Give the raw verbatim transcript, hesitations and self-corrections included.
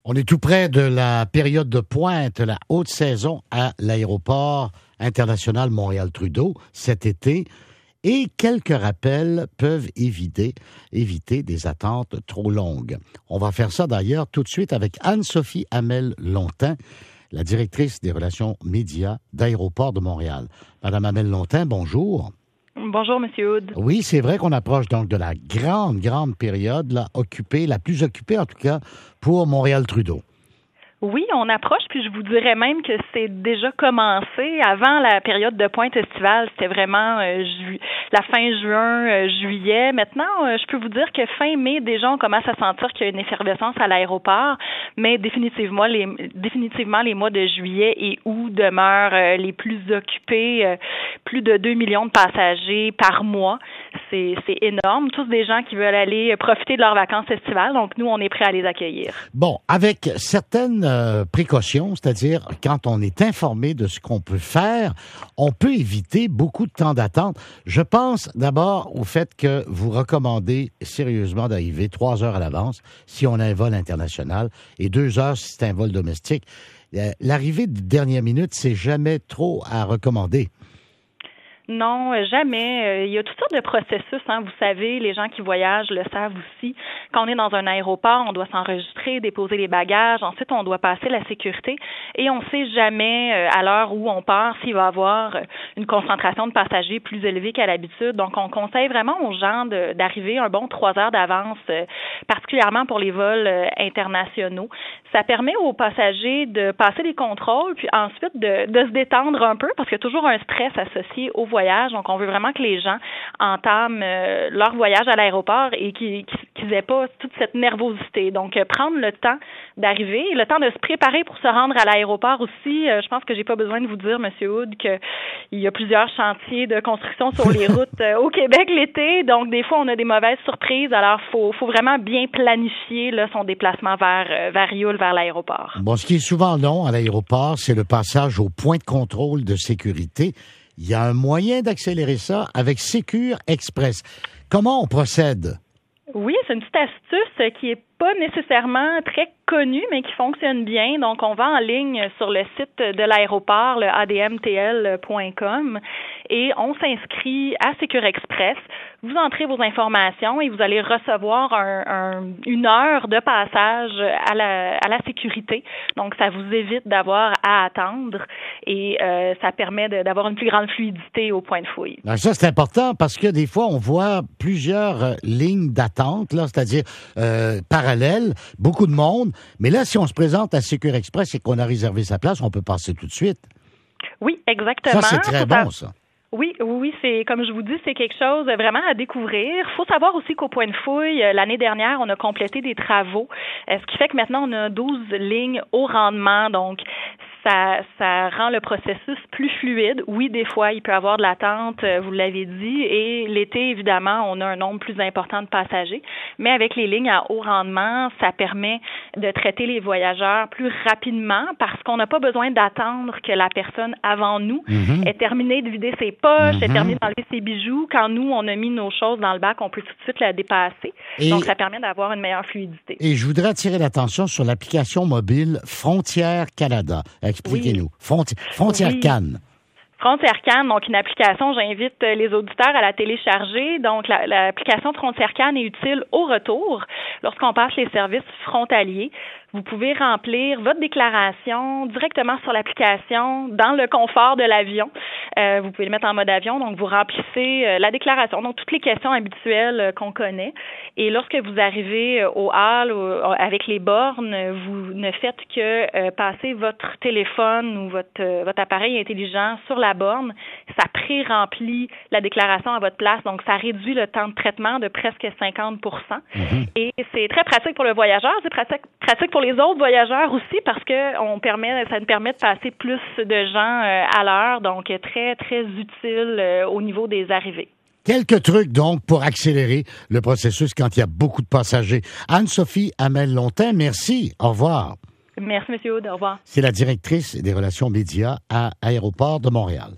On est tout près de la période de pointe, la haute saison à l'aéroport international Montréal-Trudeau cet été. Et quelques rappels peuvent éviter, éviter des attentes trop longues. On va faire ça d'ailleurs tout de suite avec Anne-Sophie Hamel-Lontin, la directrice des relations médias d'Aéroports de Montréal. Madame Hamel-Lontin, bonjour. Bonjour, Monsieur Hood. Oui, c'est vrai qu'on approche donc de la grande, grande période, là, occupée, la plus occupée en tout cas, pour Montréal-Trudeau. Oui, on approche, puis je vous dirais même que c'est déjà commencé. Avant la période de pointe estivale, c'était vraiment euh, ju- la fin juin, euh, juillet. Maintenant, euh, je peux vous dire que fin mai, déjà, on commence à sentir qu'il y a une effervescence à l'aéroport, mais définitivement, les, définitivement, les mois de juillet et août demeurent euh, les plus occupés. Euh, plus de deux millions de passagers par mois. C'est, c'est énorme. Tous des gens qui veulent aller profiter de leurs vacances estivales, donc nous, on est prêts à les accueillir. Bon, avec certaines euh, précautions, c'est-à-dire quand on est informé de ce qu'on peut faire, on peut éviter beaucoup de temps d'attente. Je pense d'abord au fait que vous recommandez sérieusement d'arriver trois heures à l'avance si on a un vol international et deux heures si c'est un vol domestique. Euh, l'arrivée de dernière minute, c'est jamais trop à recommander. Non, jamais. Il y a toutes sortes de processus, hein. Vous savez, les gens qui voyagent le savent aussi. Quand on est dans un aéroport, on doit s'enregistrer, déposer les bagages. Ensuite, on doit passer la sécurité. Et on ne sait jamais, à l'heure où on part, s'il va y avoir une concentration de passagers plus élevée qu'à l'habitude. Donc, on conseille vraiment aux gens de, d'arriver un bon trois heures d'avance, particulièrement pour les vols internationaux. Ça permet aux passagers de passer les contrôles, puis ensuite de, de se détendre un peu, parce qu'il y a toujours un stress associé au voyage. Donc, on veut vraiment que les gens entament euh, leur voyage à l'aéroport et qu'ils, qu'ils aient pas toute cette nervosité. Donc, euh, prendre le temps d'arriver, le temps de se préparer pour se rendre à l'aéroport aussi. Euh, je pense que j'ai pas besoin de vous dire, Monsieur Hood, qu'il y a plusieurs chantiers de construction sur les routes euh, au Québec l'été. Donc, des fois, on a des mauvaises surprises. Alors, faut, faut vraiment bien planifier là, son déplacement vers, euh, vers Rioul, vers l'aéroport. Bon, ce qui est souvent long à l'aéroport, c'est le passage au point de contrôle de sécurité. Il y a un moyen d'accélérer ça avec Sécure Express. Comment on procède? Oui, c'est une petite astuce qui est pas nécessairement très connue, mais qui fonctionne bien. Donc, on va en ligne sur le site de l'aéroport, le a d m t l point com, et on s'inscrit à Sécure Express. Vous entrez vos informations et vous allez recevoir un, un, une heure de passage à la, à la sécurité. Donc, ça vous évite d'avoir à attendre et euh, ça permet de, d'avoir une plus grande fluidité au point de fouille. Alors ça, c'est important parce que des fois, on voit plusieurs euh, lignes d'attente, là, c'est-à-dire euh, parallèles, beaucoup de monde. Mais là, si on se présente à Sécure Express et qu'on a réservé sa place, on peut passer tout de suite. Oui, exactement. Ça, c'est très bon, ça. Oui, oui, c'est comme je vous dis, c'est quelque chose vraiment à découvrir. Il faut savoir aussi qu'au point de fouille, l'année dernière, on a complété des travaux, ce qui fait que maintenant, on a douze lignes haut rendement. Donc, ça, ça rend le processus plus fluide. Oui, des fois, il peut y avoir de l'attente, vous l'avez dit, et l'été, évidemment, on a un nombre plus important de passagers. Mais avec les lignes à haut rendement, ça permet de traiter les voyageurs plus rapidement parce qu'on n'a pas besoin d'attendre que la personne avant nous mm-hmm. ait terminé de vider ses poches, mm-hmm. ait terminé d'enlever ses bijoux. Quand nous, on a mis nos choses dans le bac, on peut tout de suite la dépasser. Et, donc, ça permet d'avoir une meilleure fluidité. Et je voudrais attirer l'attention sur l'application mobile Frontières Canada. Expliquez-nous. Oui. Fronti- Frontières oui. Cannes. Frontières Cannes, donc une application, j'invite les auditeurs à la télécharger. Donc, la, l'application Frontières Cannes est utile au retour lorsqu'on passe les services frontaliers. Vous pouvez remplir votre déclaration directement sur l'application dans le confort de l'avion. Euh, vous pouvez le mettre en mode avion, donc vous remplissez euh, la déclaration, donc toutes les questions habituelles euh, qu'on connaît. Et lorsque vous arrivez euh, au hall euh, avec les bornes, vous ne faites que euh, passer votre téléphone ou votre, euh, votre appareil intelligent sur la borne. Ça pré-remplit la déclaration à votre place, donc ça réduit le temps de traitement de presque cinquante pour cent. Mm-hmm. Et c'est très pratique pour le voyageur, c'est pratique, pratique pour les autres voyageurs aussi parce que on permet, ça nous permet de passer plus de gens euh, à l'heure, donc très, très utile euh, au niveau des arrivées. Quelques trucs, donc, pour accélérer le processus quand il y a beaucoup de passagers. Anne-Sophie Hamel-Lontin, merci. Au revoir. Merci, M. Hood. Au revoir. C'est la directrice des relations médias à Aéroports de Montréal.